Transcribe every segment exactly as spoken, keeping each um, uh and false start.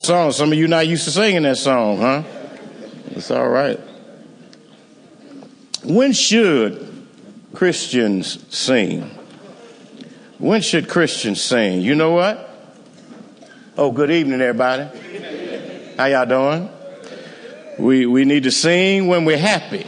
song. Some of you not used to singing that song, huh? It's all right. When should Christians sing? When should Christians sing? You know what? Oh, good evening, everybody. How y'all doing? We we need to sing when we're happy.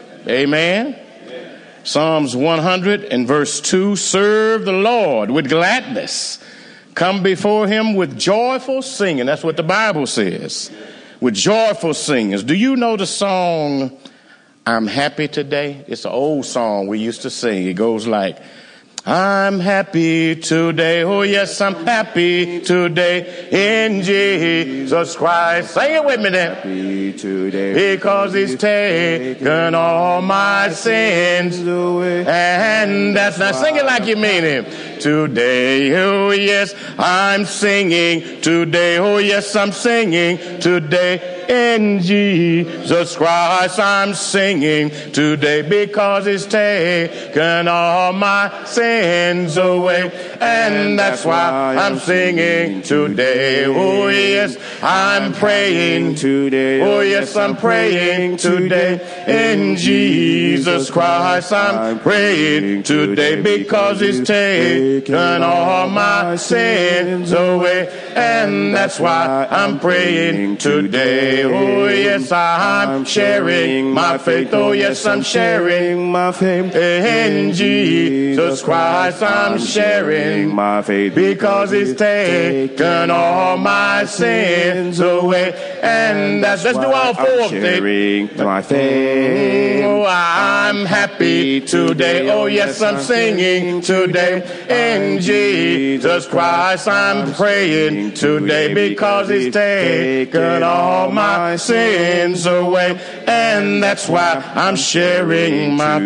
Amen. Psalms one hundred and verse two, serve the Lord with gladness. Come before him with joyful singing. That's what the Bible says. With joyful singing. Do you know the song, I'm Happy Today? It's an old song we used to sing. It goes like, I'm happy today. Oh, yes, I'm happy today in Jesus Christ. Sing it with me then. Happy today. Because he's taken all my sins away. And that's not, sing it like you mean it. Today, oh, yes, I'm singing today. Oh, yes, I'm singing today. In Jesus Christ, I'm singing today because he's taken all my sins away. And that's why I'm singing today. Oh, yes, I'm praying today. Oh, yes, I'm praying today. In Jesus Christ, I'm praying today because he's taken all my sins away. And that's why I'm praying today. Oh, yes, I'm sharing my faith. Oh, yes, I'm sharing my faith. In Jesus Christ, I'm sharing my faith because he's taken all my sins away. And that's, let's do all four of them. Sharing my faith. Oh, I'm happy today. Oh, yes, I'm singing today. In Jesus Christ, I'm praying today because he's taken all my my sins away, and that's why I'm sharing my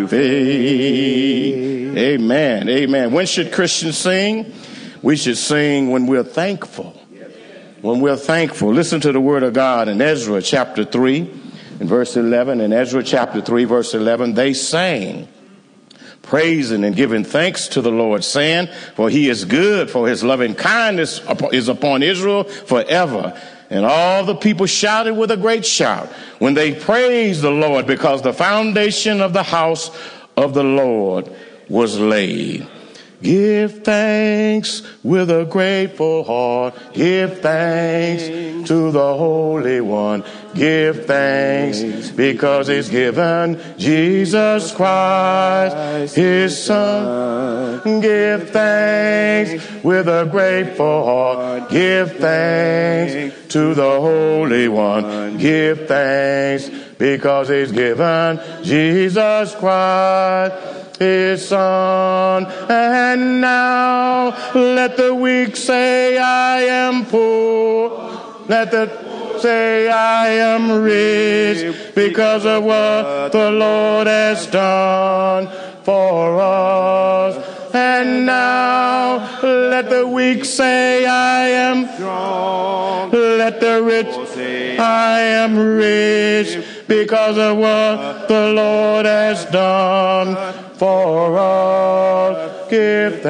faith. Amen. Amen. When should Christians sing? We should sing when we're thankful. When we're thankful. Listen to the word of God in Ezra chapter three and verse eleven. In Ezra chapter three, verse eleven, they sang, praising and giving thanks to the Lord, saying, for he is good, for his loving kindness is upon Israel forever. And all the people shouted with a great shout when they praised the Lord, because the foundation of the house of the Lord was laid. Give thanks with a grateful heart. Give thanks to the Holy One. Give thanks because he's given Jesus Christ, his Son. Give thanks with a grateful heart. Give thanks to the Holy One. Give thanks because he's given Jesus Christ, his Son. And now let the weak say, I am poor. Let the say, I am rich because of what the Lord has done for us. And now let the weak say, I am strong. Let the rich say, I am rich because of what the Lord has done for us. Give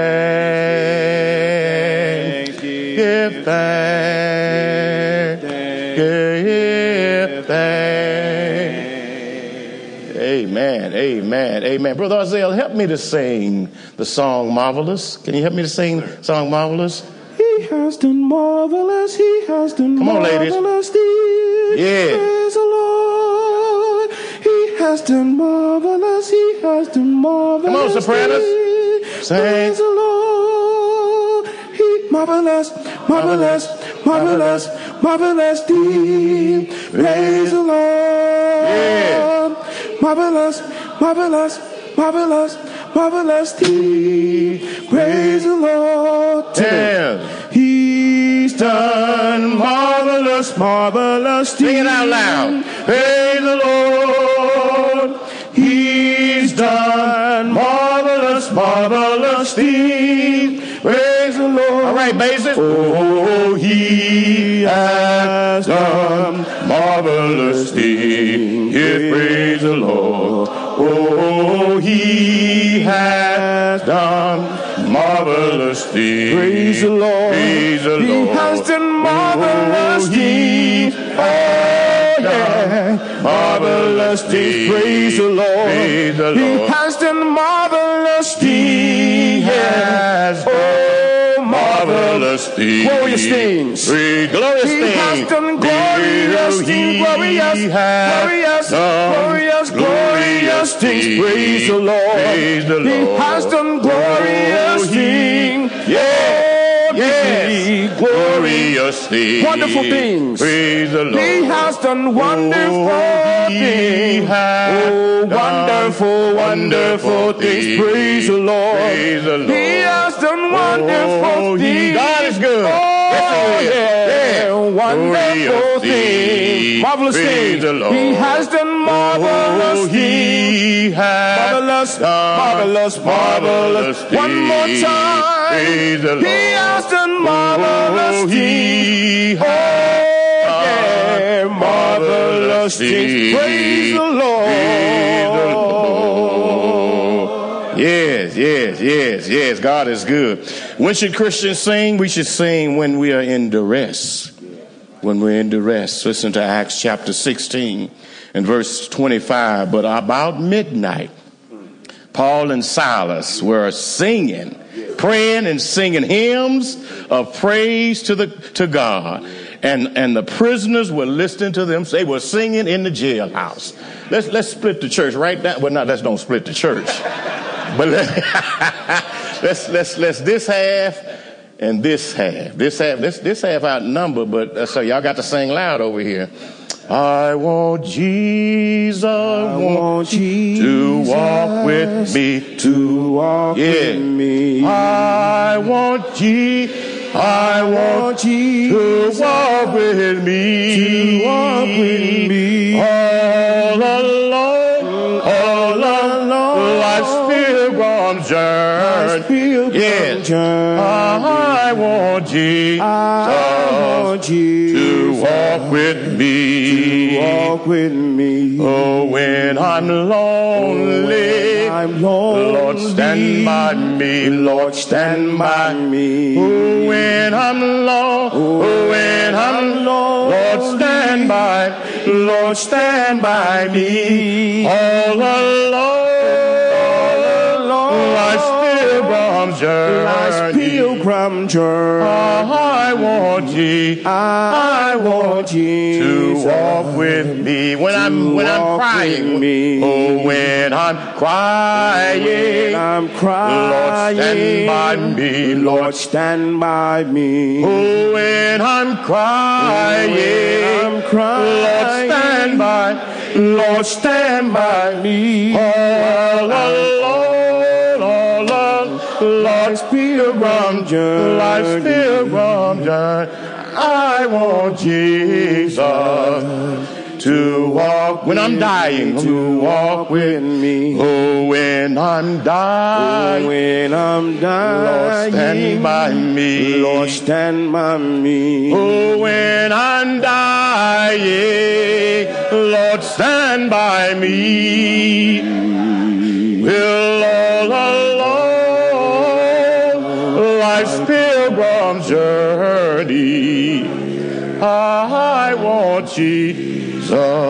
thanks. Give thanks. Give thanks. Amen. Amen. Amen. Brother Isaiah, help me to sing the song Marvelous. Can you help me to sing the song Marvelous? He has done marvelous. He has done Come on, marvelous ladies. deeds. Yeah. Praise the Lord. He has done marvelous. He has done marvelous. Come on, sopranos. deeds. Sing. Praise the Lord. He marvelous, marvelous, marvelous, marvelous deeds. Praise the Lord. Yeah. Marvelous, marvelous, marvelous, marvelous deeds. Praise the Lord. Yeah. He's done marvelous, marvelous deeds. Sing it out loud. Praise the Lord. He's done marvelous, marvelous deeds. Praise the Lord. All right, basis. Oh, he has done marvelous deeds. Yes, praise the Lord. Oh, he has done marvelous deeds. Praise the Lord. Praise the Lord. He has done marvelous marvelous things. Oh, yeah. Marvelous things. Praise the Lord. Praise the Lord. He has done marvelous things. Has Oh, marvelous things. glorious things. Glorious He things. has done glorious things. Glorious, glorious, glorious, glorious things. Praise the Lord. Praise the Lord. He has done glorious things. Yes. Yes. Glorious things. Wonderful things. Praise the Lord. He has done wonderful Oh, he things. has Oh, done wonderful, wonderful things. Praise the Lord. Praise the Lord. He has done wonderful Oh, he- things. God is good. Oh, Yes, he is. yeah. Yeah. Wonderful Glorious things. things. Marvelous Praise things. the Lord. He has done marvelous Oh, things. he has Marvelous, done marvelous, marvelous. things. One more time. Praise the Lord. He has done marvelous Oh, things. he Oh, has yeah, marvelous things. Praise the Lord. Praise the Lord. Yes, yes, yes, yes. God is good. When should Christians sing? We should sing when we are in duress. When we're in duress. Listen to Acts chapter sixteen and verse twenty-five. But about midnight, Paul and Silas were singing, praying and singing hymns of praise to the to God. And and the prisoners were listening to them. They were singing in the jailhouse. Let's let's split the church right now. Well, not let's don't split the church. But let, let's let's let's this half and this half. This half this this half outnumbered, but uh, so y'all got to sing loud over here. I want Jesus, I want Jesus to walk with me, to walk yeah. with me. I want Jesus, I want Jesus to walk with me, to walk with me. all alone, all alone, life's pilgrim journey. Life's pilgrim Yes. journey. I want Jesus, I want Jesus to walk with me, to walk with me. oh, when I'm lonely, When I'm lonely, Lord, stand by me, Lord, stand by me. Oh, when I'm alone, oh, when I'm alone, Lord, stand by, Lord, stand by me. All alone, life's pilgrim journey. Life's pilgrim journey. I want Jesus, I want Jesus to walk with me when I'm when I'm walk crying. with me. Oh, when I'm crying, When I'm crying, Lord, stand by me, Lord. Lord, stand by me. Oh, when I'm crying, When I'm crying, Lord, stand by, Lord, stand by me. All alone, all alone, Lord's pilgrim journey, life's pilgrim journey. I want Jesus to walk when I'm dying, to walk with me. Oh, when I'm dying, When I'm dying, Lord, stand by me. Lord, stand by me. Oh, when I'm dying, Lord, stand by me. Will all alone, life's pilgrim journey, I want Jesus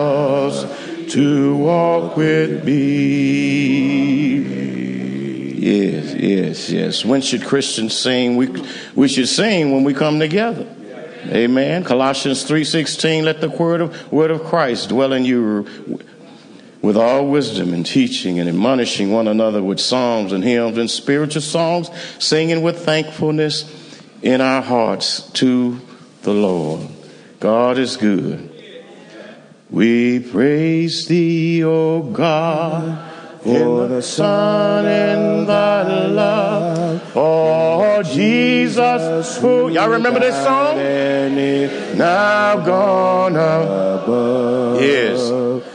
to walk with me. Yes, yes, yes. When should Christians sing? We we should sing when we come together. Amen. Colossians three sixteen, let the word of, word of Christ dwell in you with all wisdom and teaching and admonishing one another with psalms and hymns and spiritual songs, singing with thankfulness in our hearts to the Lord. God is good. We praise thee, O God, for the Son and thy love. Oh, Jesus, who, y'all remember this song? Now gone up. Yes.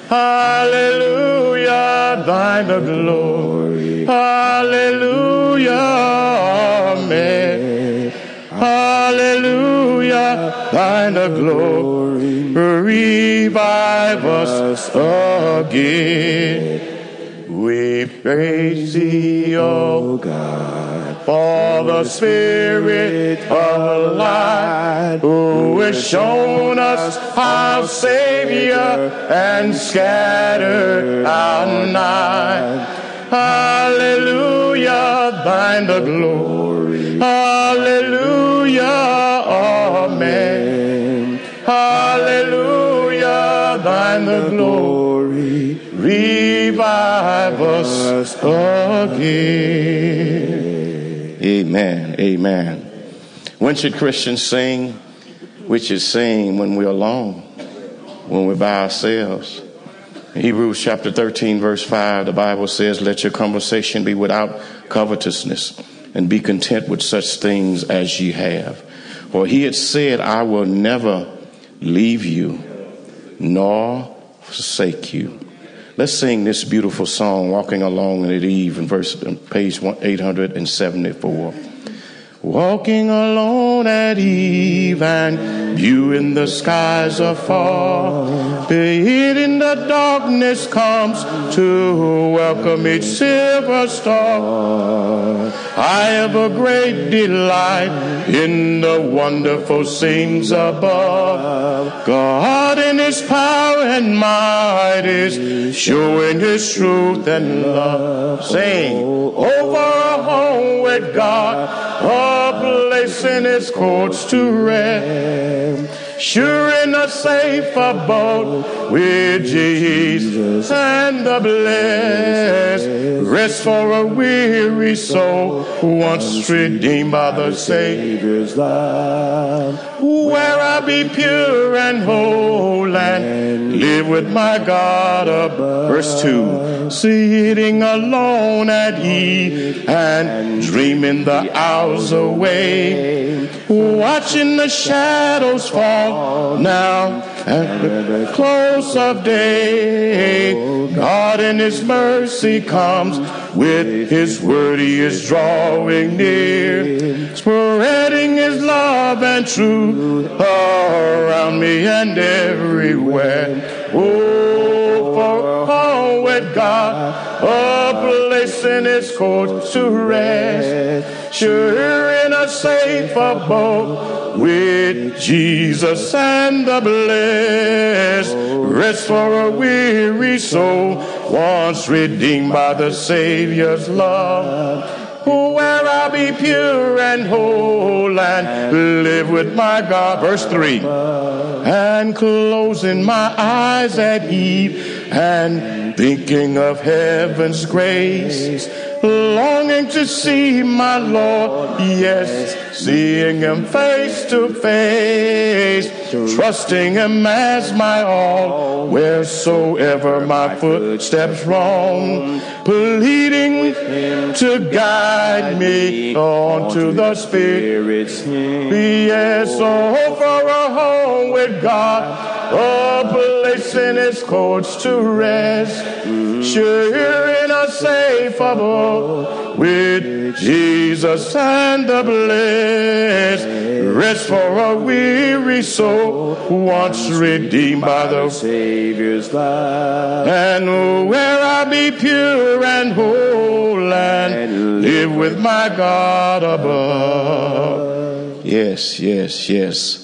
Hallelujah, thine the glory. Hallelujah, amen. Hallelujah, thine the glory. Revive us again. We praise thee, O God. for the Spirit of light, who has shown us our Savior and scattered our night. Hallelujah, thine the glory. Hallelujah, amen. Hallelujah, thine the glory. Revive us again. Amen, amen. When should Christians sing? We should sing when we're alone, when we're by ourselves. In Hebrews chapter thirteen, verse five, the Bible says, let your conversation be without covetousness, and be content with such things as ye have. For he had said, I will never leave you, nor forsake you. Let's sing this beautiful song, Walking Alone at Eve, in verse page eight hundred seventy-four. Walking alone at eve, and viewing the skies afar, be it in the darkness comes to welcome each silver star. I have a great delight in the wonderful scenes above. God in his power and might is showing his truth and love. Sing, over a home with God, a place in his courts to rest, sure in a safe abode with Jesus and the blessed. Rest for a weary soul once redeemed by the Savior's love, where I be pure and whole and live with my God above. Verse two, sitting alone at eve and dreaming the hours away, watching the shadows fall now at the close of day. God in his mercy comes with his word, he is drawing near, spreading his love and truth around me and everywhere. Oh, for home with God, a place in his courts to rest, sure in a safe abode with Jesus and the blessed. Rest for a weary soul once redeemed by the Savior's love, where I'll be pure and whole and live with my God. Verse three, and closing my eyes at eve and thinking of heaven's grace, longing to see my Lord, yes, seeing him face to face, trusting him as my all, wheresoever my footsteps roam, pleading him to guide me on to the Spirit's hand. Yes, oh, for a home with God, a place in his courts to rest, sure in a safe abode with Jesus and the blessed. Rest for a weary soul once redeemed by the Savior's love, and where I be pure and whole and live with my God above. Yes, yes, yes.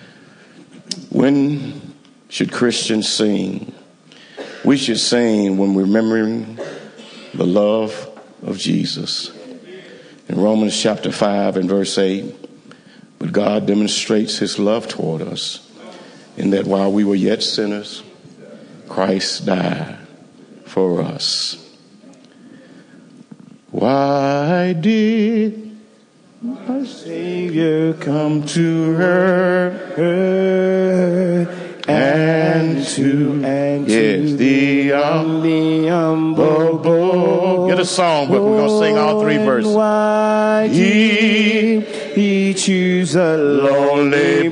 When should Christians sing? We should sing when we're remembering the love of Jesus. In Romans chapter five and verse eight, but God demonstrates his love toward us in that while we were yet sinners, Christ died for us. Why did our Savior come to earth and to, and yes, the humble? Get a song book. We're going to sing all three verses. Why did he choose a lonely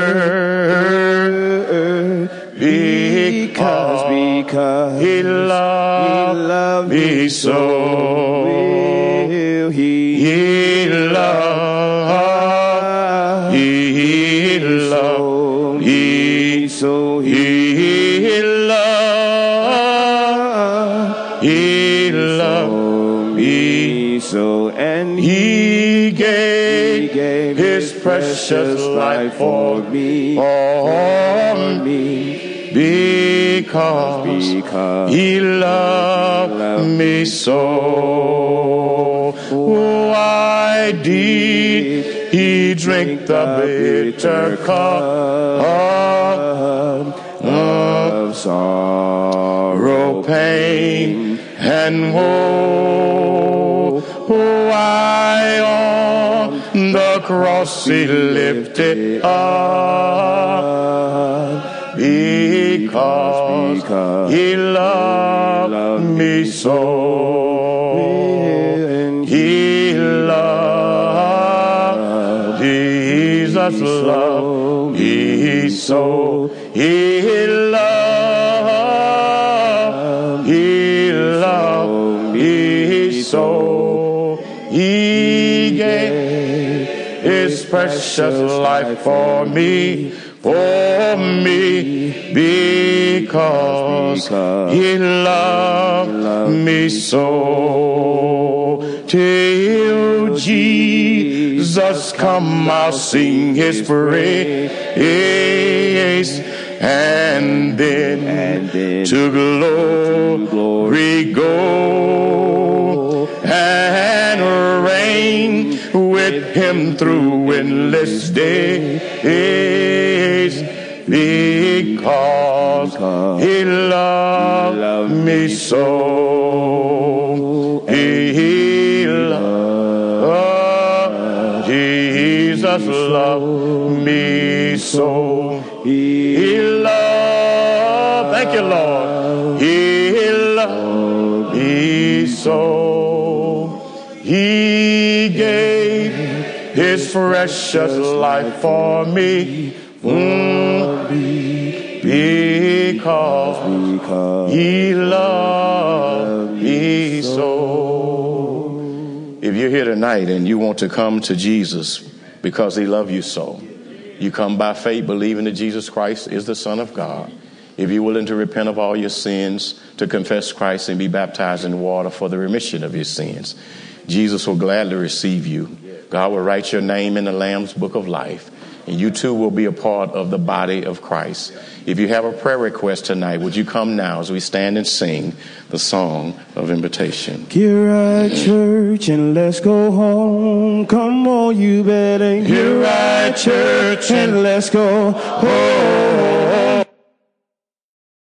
bird? Because, because he loved, he loved me so. Will he, he loved, he loved, he so he, he loved, he loved me so, and he precious life for me, for me, because, because he loved me so. Why did he drink the bitter cup of sorrow, pain, and woe? Why on the cross he lifted up? Because, because he loved me so. He loved, Jesus loved me so. He loved, he loved me so. He gave his precious life for me, for me, because, because he loved me so. Till Jesus come, I'll sing his praise, and then, and then to glory go, and reign with him through endless days, because, because he loved, loved me so. He loved, Jesus loved me so. He loved, thank you, Lord. He loved me so. He gave his precious life for me, mm, because, because he loved me so. If you're here tonight and you want to come to Jesus because he loved you so, you come by faith, believing that Jesus Christ is the Son of God. If you're willing to repent of all your sins, to confess Christ and be baptized in water for the remission of your sins, Jesus will gladly receive you. God will write your name in the Lamb's Book of Life, and you too will be a part of the body of Christ. If you have a prayer request tonight, would you come now as we stand and sing the song of invitation? Get right, church, and let's go home. Come on, you better get right, church, and let's go home.